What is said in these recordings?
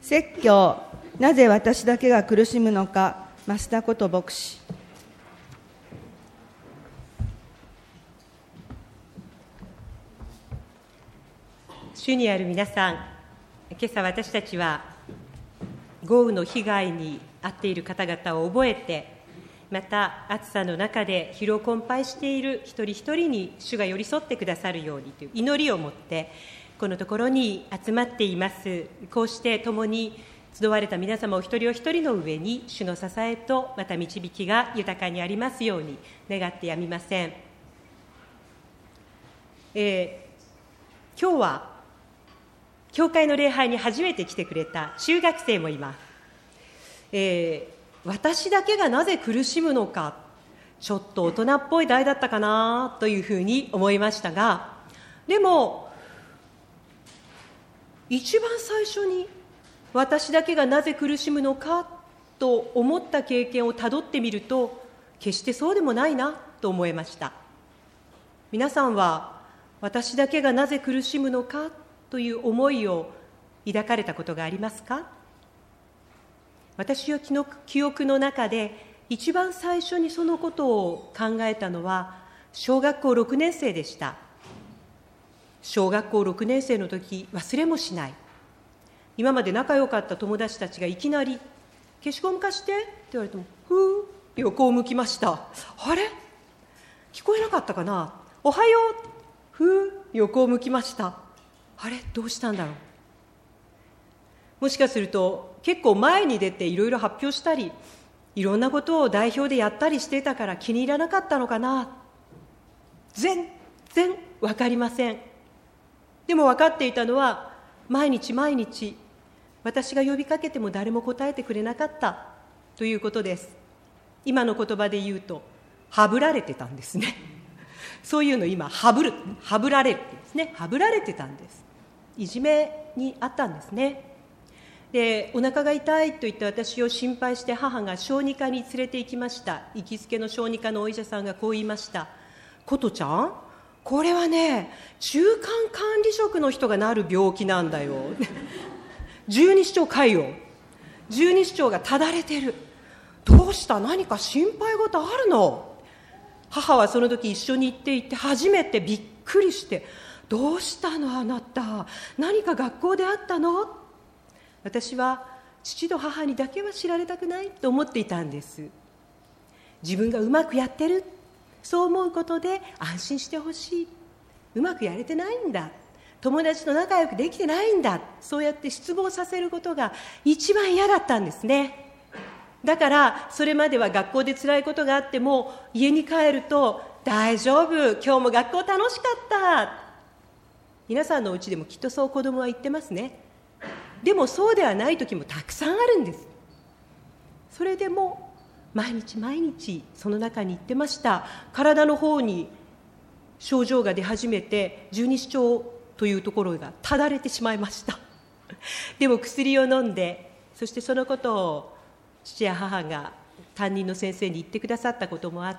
説教、なぜ私だけが苦しむのか、増田こと牧師。 主にある皆さん、今朝私たちは豪雨の被害に遭っている方々を覚えて、また暑さの中で疲労困憊している一人一人に主が寄り添ってくださるようにという祈りを持ってこのところに集まっています。こうして共に集われた皆様お一人お一人の上に主の支えとまた導きが豊かにありますように願ってやみません。今日は教会の礼拝に初めて来てくれた中学生もいます。私だけがなぜ苦しむのか、ちょっと大人っぽい題だったかなというふうに思いましたが、でも一番最初に私だけがなぜ苦しむのかと思った経験をたどってみると、決してそうでもないなと思いました。皆さんは私だけがなぜ苦しむのかという思いを抱かれたことがありますか？私の記憶の中で一番最初にそのことを考えたのは小学校6年生でした。小学校6年生の時、忘れもしない。今まで仲良かった友達たちがいきなり消しゴム貸してって言われても、ふー横を向きました。あれ聞こえなかったかな。おはよう、ふー横を向きました。あれどうしたんだろう。もしかすると結構前に出ていろいろ発表したり、いろんなことを代表でやったりしてたから気に入らなかったのかな。全然分かりません。でも分かっていたのは、毎日毎日私が呼びかけても誰も答えてくれなかったということです。今の言葉で言うとはぶられてたんですね。そういうの今はぶられるですね。はぶられてたんです。いじめにあったんですね。で、お腹が痛いと言って私を心配して母が小児科に連れて行きました。行きつけの小児科のお医者さんがこう言いました。ことちゃん、これはね、中間管理職の人がなる病気なんだよ。十二指腸潰瘍、十二指腸がただれてる。どうした？何か心配事あるの？母はその時一緒に行っていて初めてびっくりして、どうしたのあなた？何か学校であったの？私は父と母にだけは知られたくないと思っていたんです。自分がうまくやってる、そう思うことで安心してほしい。うまくやれてないんだ、友達と仲良くできてないんだ、そうやって失望させることが一番嫌だったんですね。だからそれまでは学校で辛いことがあっても家に帰ると、大丈夫、今日も学校楽しかった。皆さんのうちでもきっとそう子供は言ってますね。でもそうではない時もたくさんあるんです。それでも毎日毎日その中に行ってました。体の方に症状が出始めて、十二指腸というところがただれてしまいました。でも薬を飲んで、そしてそのことを父や母が担任の先生に言ってくださったこともあって、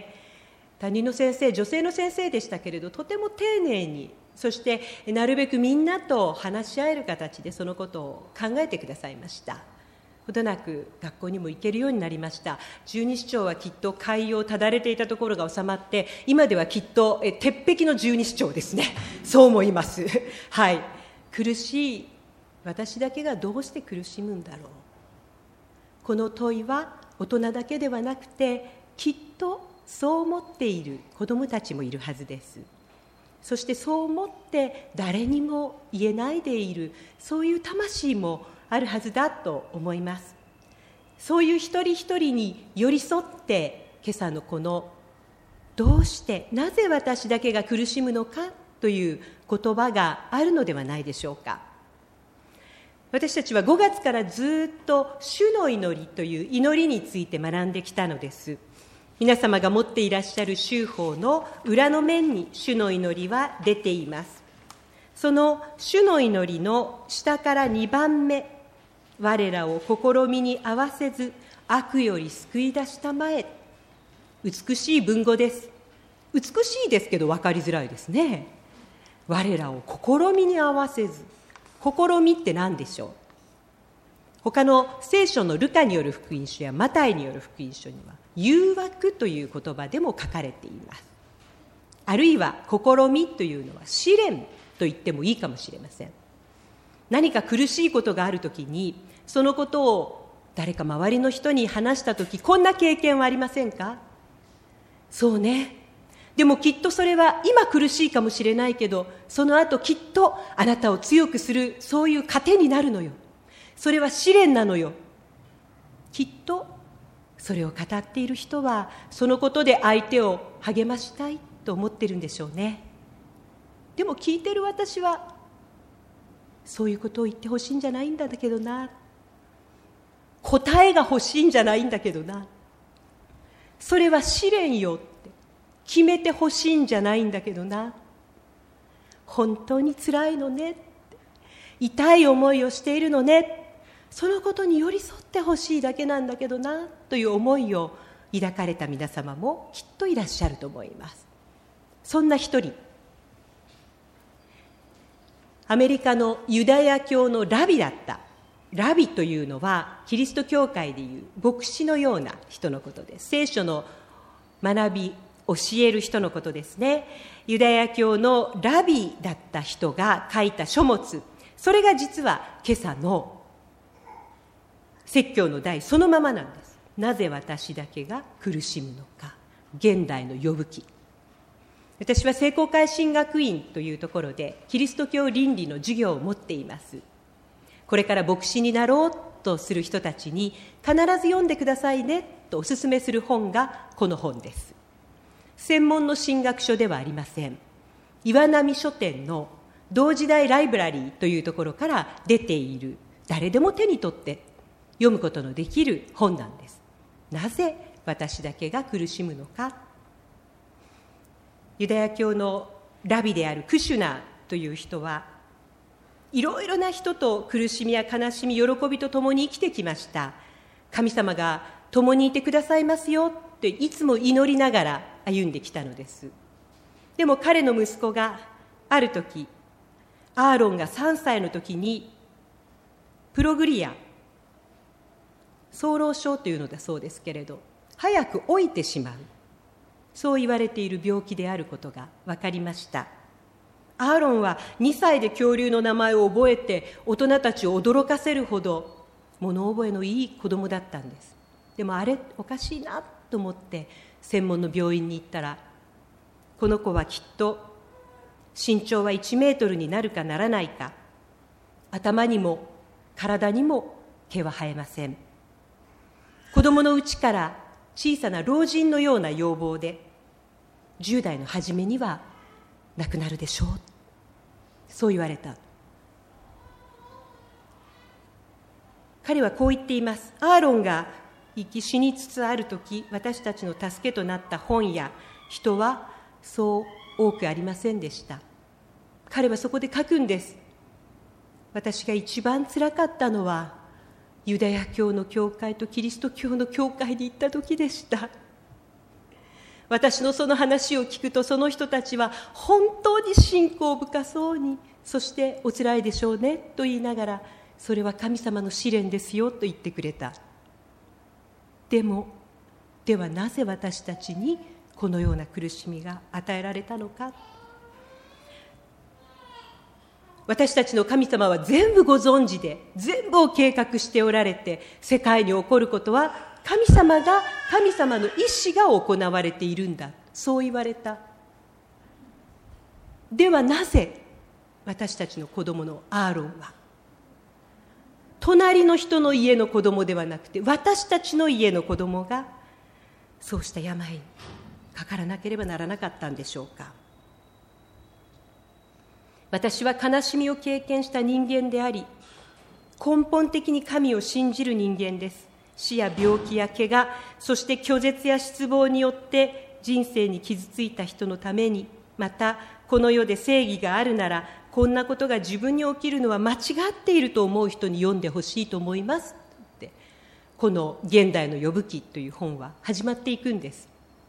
担任の先生、女性の先生でしたけれど、とても丁寧に、そしてなるべくみんなと話し合える形でそのことを考えてくださいました。ほどなく学校にも行けるようになりました。十二指腸はきっと潰瘍ただれていたところが収まって、今ではきっと鉄壁の十二指腸ですね。そう思います。はい。苦しい私だけがどうして苦しむんだろう。この問いは大人だけではなくて、きっとそう思っている子どもたちもいるはずです。そしてそう思って誰にも言えないでいる、そういう魂もあるはずだと思います。そういう一人一人に寄り添って、今朝のこのどうしてなぜ私だけが苦しむのかという言葉があるのではないでしょうか。私たちは5月からずっと主の祈りという祈りについて学んできたのです。皆様が持っていらっしゃる修法の裏の面に主の祈りは出ています。その主の祈りの下から2番目、我らを試みに合わせず悪より救い出したまえ。美しい文語です。美しいですけど分かりづらいですね。我らを試みに合わせず。試みって何でしょう？ 他の聖書のルカによる福音書やマタイによる福音書には誘惑という言葉でも書かれています。あるいは試みというのは試練と言ってもいいかもしれません。何か苦しいことがあるときに、そのことを誰か周りの人に話したとき、こんな経験はありませんか？そうね。でもきっとそれは今苦しいかもしれないけど、その後きっとあなたを強くする、そういう糧になるのよ。それは試練なのよ。きっとそれを語っている人は、そのことで相手を励ましたいと思ってるんでしょうね。でも聞いてる私は、そういうことを言ってほしいんじゃないんだけどな。答えが欲しいんじゃないんだけどな。それは試練よって決めてほしいんじゃないんだけどな。本当に辛いのね。痛い思いをしているのね。そのことに寄り添ってほしいだけなんだけどな、という思いを抱かれた皆様もきっといらっしゃると思います。そんな一人、アメリカのユダヤ教のラビだった。ラビというのはキリスト教会でいう牧師のような人のことです。聖書の学び、教える人のことですね。ユダヤ教のラビだった人が書いた書物、それが実は今朝の説教の題そのままなんです。なぜ私だけが苦しむのか、現代の呼ぶ記。私は聖公会神学院というところでキリスト教倫理の授業を持っています。これから牧師になろうとする人たちに必ず読んでくださいねとお勧めする本がこの本です。専門の神学書ではありません。岩波書店の同時代ライブラリーというところから出ている、誰でも手に取って読むことのできる本なんです。なぜ私だけが苦しむのか。ユダヤ教のラビであるクシュナという人はいろいろな人と苦しみや悲しみ、喜びと共に生きてきました。神様が共にいてくださいますよっていつも祈りながら歩んできたのです。でも彼の息子がある時、アーロンが3歳の時にプログリア、早漏症というのだそうですけれど、早く老いてしまう、そう言われている病気であることが分かりました。アーロンは2歳で恐竜の名前を覚えて大人たちを驚かせるほど物覚えのいい子供だったんです。でもあれおかしいなと思って専門の病院に行ったら、この子はきっと身長は1メートルになるかならないか、頭にも体にも毛は生えません。子供のうちから小さな老人のような容貌で、10代の初めには亡くなるでしょう、そう言われた。彼はこう言っています。アーロンが生き死につつあるとき、私たちの助けとなった本や人はそう多くありませんでした。彼はそこで書くんです。私が一番つらかったのはユダヤ教の教会とキリスト教の教会に行った時でした。私のその話を聞くと、その人たちは本当に信仰深そうに、そしておつらいでしょうねと言いながら、それは神様の試練ですよと言ってくれた。ではなぜ私たちにこのような苦しみが与えられたのか。私たちの神様は全部ご存知で、全部を計画しておられて、世界に起こることは神様の意志が行われているんだ、そう言われた。ではなぜ私たちの子供のアーロンは、隣の人の家の子供ではなくて私たちの家の子供がそうした病にかからなければならなかったんでしょうか。私は悲しみを経験した人間であり、根本的に神を信じる人間です。死や病気や怪我、そして拒絶や失望によって人生に傷ついた人のために、またこの世で正義があるなら、こんなことが自分に起きるのは間違っていると思う人に読んでほしいと思いますって、この現代の呼ぶ記という本は始まっていくんです。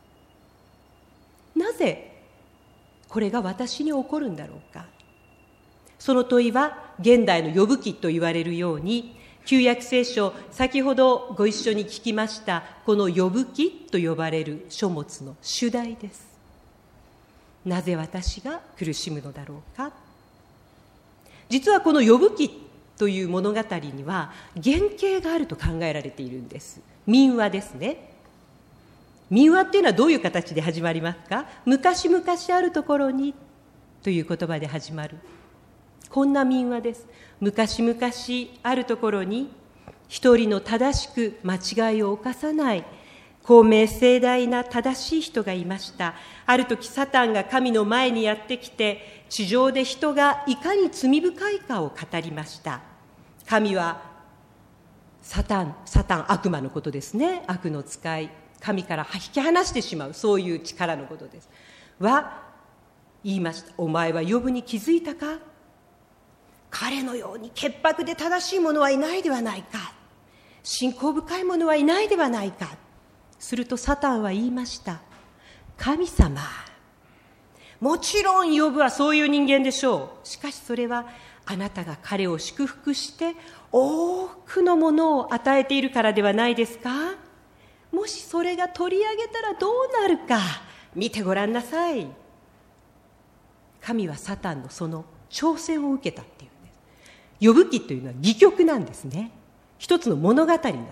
なぜこれが私に起こるんだろうか。その問いは現代の呼ぶ記と言われるように、 旧約聖書、先ほどご一緒に聞きましたこの呼ぶ記と呼ばれる書物の主題です。なぜ私が苦しむのだろうか。実はこの呼ぶ記という物語には原型があると考えられているんです。民話ですね。民話っていうのはどういう形で始まりますか。昔々あるところにという言葉で始まる。こんな民話です。昔々あるところに一人の正しく間違いを犯さない公明正大な正しい人がいました。ある時サタンが神の前にやってきて、地上で人がいかに罪深いかを語りました。神はサタン悪魔のことですね。悪の使い、神から引き離してしまう、そういう力のことです。言いました。お前はヨブに気づいたか。彼のように潔白で正しい者はいないではないか。信仰深い者はいないではないか。するとサタンは言いました。神様、もちろんヨブはそういう人間でしょう。しかしそれはあなたが彼を祝福して多くのものを与えているからではないですか。もしそれが取り上げたらどうなるか見てごらんなさい。神はサタンのその挑戦を受けたっていうんです。ヨブ記というのは戯曲なんですね。一つの物語になっているんです。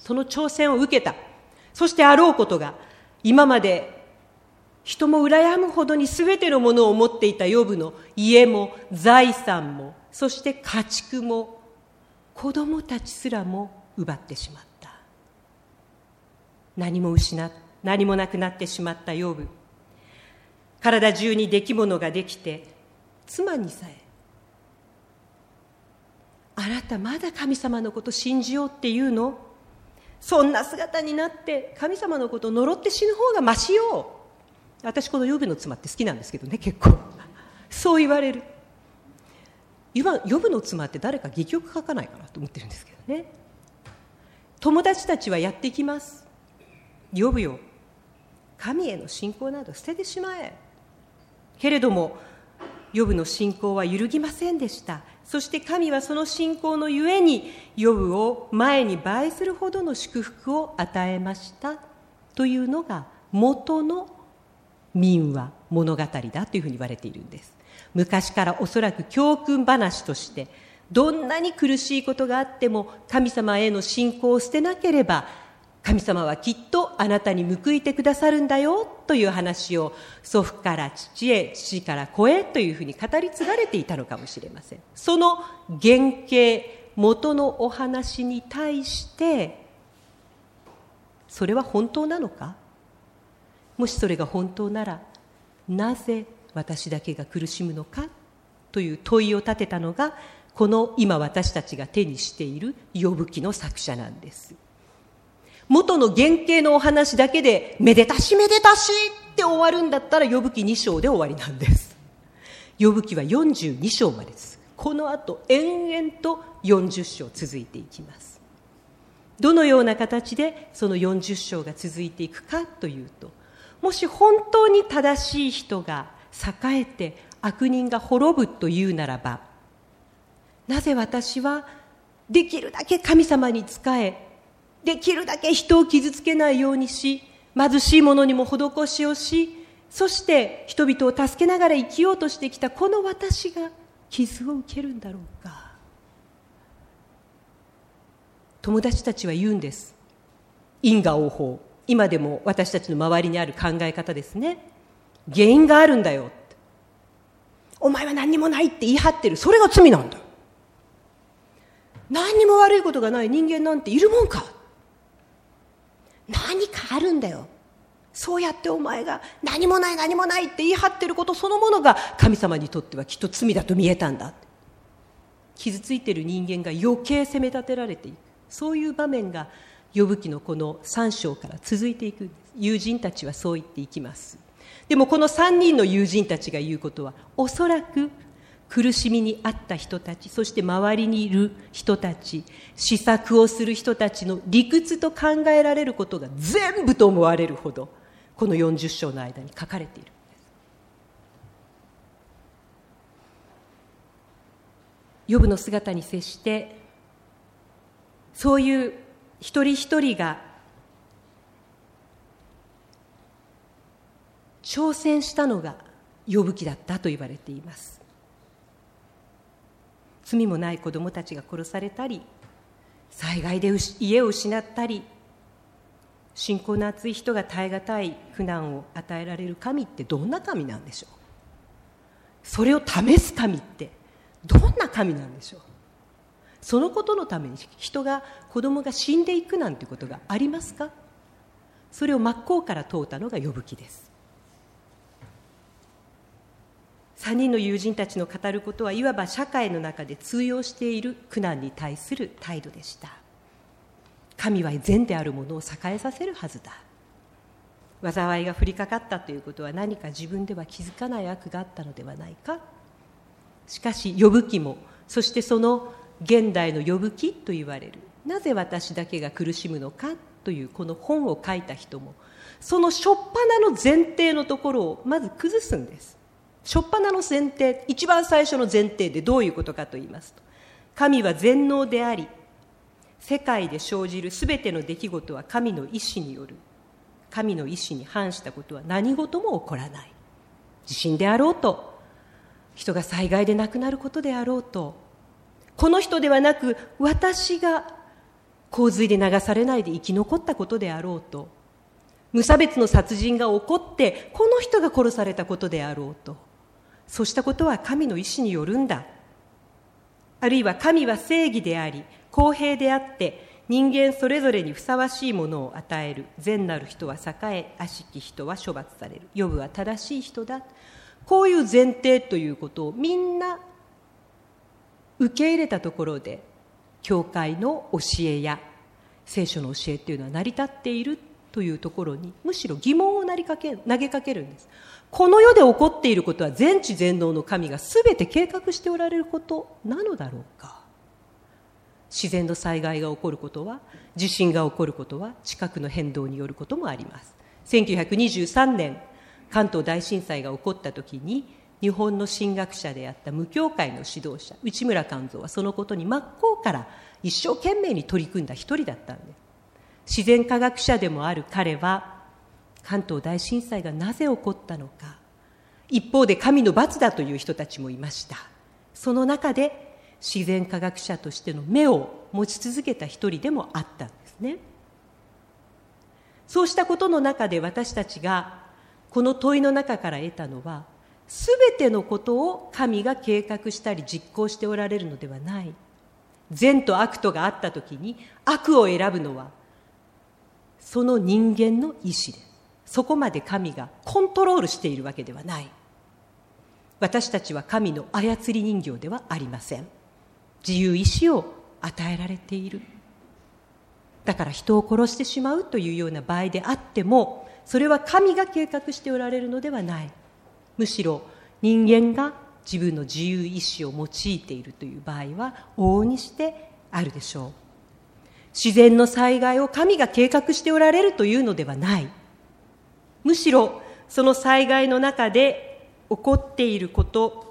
その挑戦を受けた。そしてあろうことが、今まで人も羨むほどに全てのものを持っていたヨブの家も財産も、そして家畜も子供たちすらも奪ってしまった。何もなくなってしまったヨブ。体中に出来物ができて、妻にさえ、あなたまだ神様のこと信じようっていうの。そんな姿になって神様のことを呪って死ぬ方がましよ。私このヨブの妻って好きなんですけどね、結構そう言われる。ヨブの妻って誰か戯曲書かないかなと思ってるんですけどね。友達たちはやってきます。ヨブよ、神への信仰など捨ててしまえ。けれどもヨブの信仰は揺るぎませんでした。そして神はその信仰のゆえにヨブを前に倍するほどの祝福を与えましたというのが元の民話物語だというふうに言われているんです。昔からおそらく教訓話として、どんなに苦しいことがあっても神様への信仰を捨てなければ神様はきっとあなたに報いてくださるんだよという話を祖父から父へ、父から子へというふうに語り継がれていたのかもしれません。その原型、元のお話に対してそれは本当なのか。もしそれが本当なら、なぜ私だけが苦しむのかという問いを立てたのがこの今私たちが手にしているヨブ記の作者なんです。元の原型のお話だけでめでたしめでたしって終わるんだったらヨブ記2章で終わりなんです。ヨブ記は42章までです。この後延々と40章続いていきます。どのような形でその40章が続いていくかというと、もし本当に正しい人が栄えて悪人が滅ぶというならば、なぜ私はできるだけ神様に仕え、できるだけ人を傷つけないようにし、貧しい者にも施しをし、そして人々を助けながら生きようとしてきたこの私が傷を受けるんだろうか。友達たちは言うんです。因果応報、今でも私たちの周りにある考え方ですね。原因があるんだよ。お前は何にもないって言い張ってる。それが罪なんだ。何にも悪いことがない人間なんているもんか。何かあるんだよ。そうやってお前が何もない何もないって言い張ってることそのものが神様にとってはきっと罪だと見えたんだ。傷ついている人間が余計責め立てられていく、そういう場面がヨブ記のこの3章から続いていくんです。友人たちはそう言っていきます。でもこの3人の友人たちが言うことは、おそらく苦しみにあった人たち、そして周りにいる人たち、思索をする人たちの理屈と考えられることが全部と思われるほど、この40章の間に書かれているんです。ヨブの姿に接して、 そういう一人一人が挑戦したのがヨブ記だったと言われています。罪もない子供たちが殺されたり、災害で家を失ったり、信仰の厚い人が耐え難い苦難を与えられる神ってどんな神なんでしょう。それを試す神ってどんな神なんでしょう。そのことのために子供が死んでいくなんてことがありますか。それを真っ向から問うたのがヨブ記です。3人の友人たちの語ることはいわば社会の中で通用している苦難に対する態度でした。神は善であるものを栄えさせるはずだ。災いが降りかかったということは何か自分では気づかない悪があったのではないか。しかしヨブ記も、そしてその現代のヨブ記と言われるなぜ私だけが苦しむのかというこの本を書いた人も、その初っ端の前提のところをまず崩すんです。初っ端の前提、一番最初の前提でどういうことかと言いますと、神は全能であり、世界で生じるすべての出来事は神の意志による。神の意志に反したことは何事も起こらない。地震であろうと、人が災害で亡くなることであろうと、この人ではなく私が洪水で流されないで生き残ったことであろうと、無差別の殺人が起こってこの人が殺されたことであろうと、そうしたことは神の意志によるんだ。あるいは神は正義であり公平であって人間それぞれにふさわしいものを与える。善なる人は栄え、悪しき人は処罰される。ヨブは正しい人だ。こういう前提ということをみんな受け入れたところで、教会の教えや聖書の教えというのは成り立っているというところにむしろ疑問を投げかけるんです。この世で起こっていることは全知全能の神がすべて計画しておられることなのだろうか。自然の災害が起こることは、地震が起こることは、地殻の変動によることもあります。1923年関東大震災が起こった時に、日本の神学者であった無教会の指導者内村勘三はそのことに真っ向から一生懸命に取り組んだ一人だったんです。自然科学者でもある彼は、関東大震災がなぜ起こったのか、一方で神の罰だという人たちもいました。その中で自然科学者としての目を持ち続けた一人でもあったんですね。そうしたことの中で私たちがこの問いの中から得たのは、すべてのことを神が計画したり実行しておられるのではない。善と悪とがあったときに悪を選ぶのはその人間の意志です。そこまで神がコントロールしているわけではない。私たちは神の操り人形ではありません。自由意志を与えられている。だから人を殺してしまうというような場合であっても、それは神が計画しておられるのではない。むしろ人間が自分の自由意志を用いているという場合は往々にしてあるでしょう。自然の災害を神が計画しておられるというのではない。むしろその災害の中で起こっていること、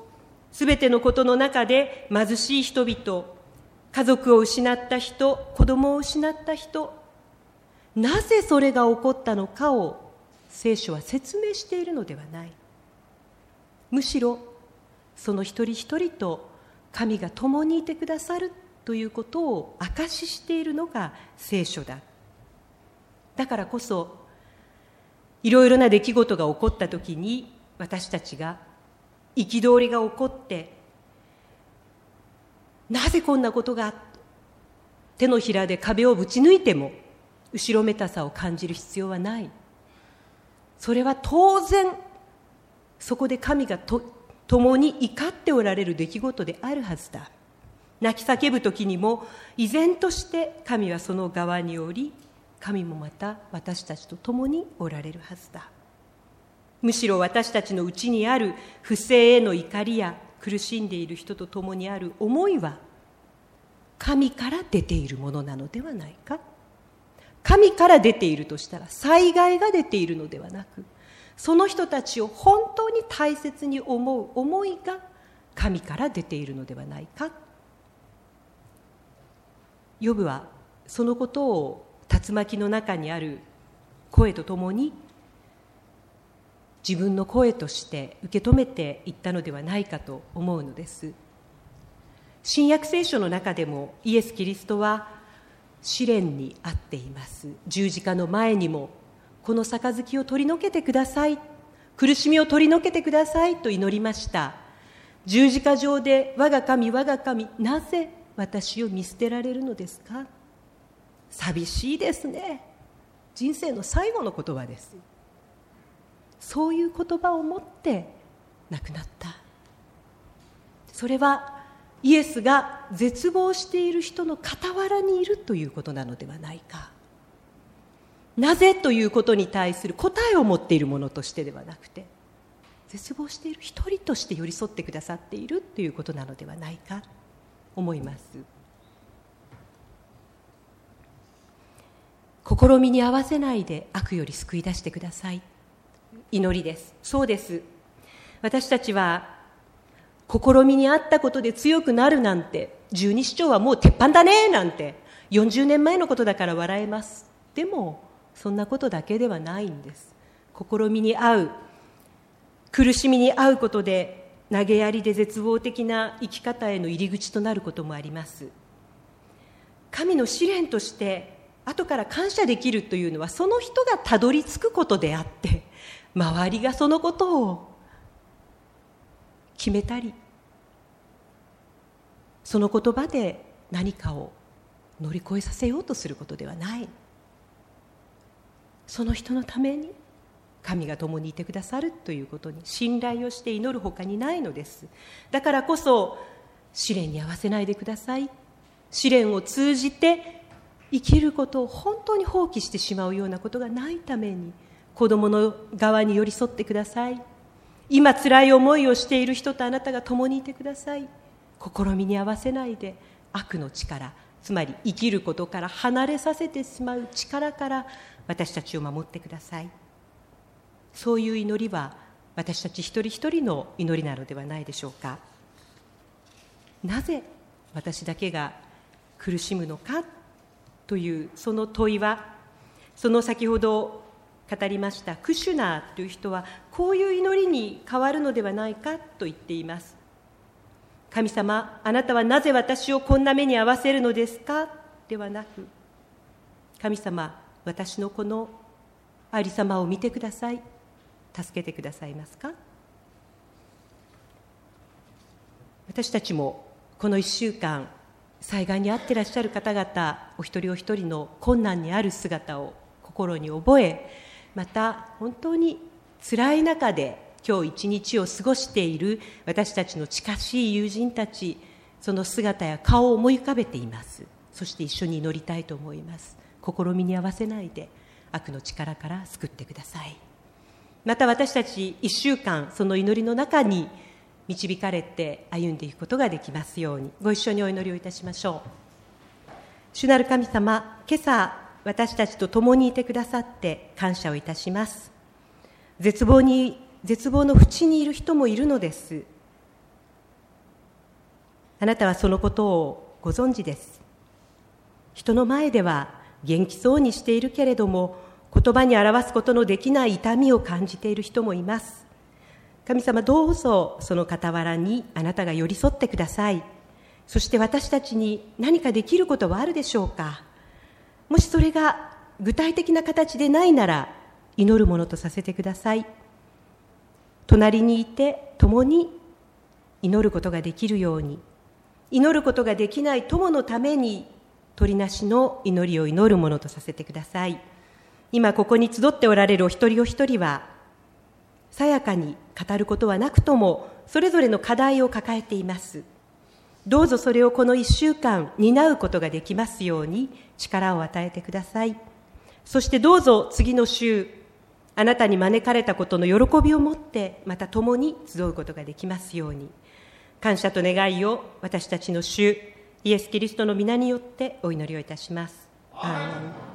すべてのことの中で貧しい人々、家族を失った人、子供を失った人、なぜそれが起こったのかを聖書は説明しているのではない。むしろその一人一人と神が共にいてくださるということを証ししているのが聖書だ。だからこそいろいろな出来事が起こったときに、私たちが憤りが起こってなぜこんなことが、手のひらで壁をぶち抜いても後ろめたさを感じる必要はない。それは当然そこで神が共に怒っておられる出来事であるはずだ。泣き叫ぶときにも依然として神はその側におり、神もまた私たちと共におられるはずだ。むしろ私たちのうちにある不正への怒りや苦しんでいる人と共にある思いは神から出ているものなのではないか。神から出ているとしたら災害が出ているのではなく、その人たちを本当に大切に思う思いが神から出ているのではないか。ヨブはそのことを竜巻の中にある声とともに自分の声として受け止めていったのではないかと思うのです。新約聖書の中でもイエス・キリストは試練にあっています。十字架の前にもこの杯を取り除けてください、苦しみを取り除けてくださいと祈りました。十字架上で我が神我が神、なぜ私を見捨てられるのですか。寂しいですね。人生の最後の言葉です。そういう言葉を持って亡くなった。それはイエスが絶望している人の傍らにいるということなのではないか。なぜということに対する答えを持っているものとしてではなくて、絶望している一人として寄り添ってくださっているということなのではないか思います。試みに合わせないで悪より救い出してください。祈りです。そうです。私たちは試みにあったことで強くなるなんて、十二指腸はもう鉄板だねなんて40年前のことだから笑えます。でもそんなことだけではないんです。試みに遭う、苦しみに遭うことで投げやりで絶望的な生き方への入り口となることもあります。神の試練として後から感謝できるというのはその人がたどり着くことであって、周りがそのことを決めたり、その言葉で何かを乗り越えさせようとすることではない。その人のために神が共にいてくださるということに信頼をして祈るほかにないのです。だからこそ試練に合わせないでください。試練を通じて生きることを本当に放棄してしまうようなことがないために、子供の側に寄り添ってください。今辛い思いをしている人とあなたが共にいてください。試みに合わせないで悪の力、つまり生きることから離れさせてしまう力から私たちを守ってください。そういう祈りは私たち一人一人の祈りなのではないでしょうか。なぜ私だけが苦しむのかというその問いは、その先ほど語りましたクシュナーという人はこういう祈りに変わるのではないかと言っています。神様、あなたはなぜ私をこんな目に遭わせるのですかではなく、神様、私のこのありさまを見てください。助けてくださいますか。私たちもこの1週間、災害に遭っていらっしゃる方々お一人お一人の困難にある姿を心に覚え、また本当に辛い中で今日一日を過ごしている私たちの近しい友人たち、その姿や顔を思い浮かべています。そして一緒に祈りたいと思います。試みに合わせないで悪の力から救ってください。また私たち1週間その祈りの中に導かれて歩んでいくことができますように、ご一緒にお祈りをいたしましょう。主なる神様、今朝私たちと共にいてくださって感謝をいたします。絶望の淵にいる人もいるのです。あなたはそのことをご存知です。人の前では元気そうにしているけれども、言葉に表すことのできない痛みを感じている人もいます。神様、どうぞその傍らにあなたが寄り添ってください。そして私たちに何かできることはあるでしょうか。もしそれが具体的な形でないなら、祈るものとさせてください。隣にいて共に祈ることができるように、祈ることができない友のために取りなしの祈りを祈るものとさせてください。今ここに集っておられるお一人お一人は、さやかに語ることはなくともそれぞれの課題を抱えています。どうぞそれをこの1週間担うことができますように力を与えてください。そしてどうぞ次の週、あなたに招かれたことの喜びを持ってまた共に集うことができますように、感謝と願いを私たちの主イエス・キリストの皆によってお祈りをいたします。アーメン。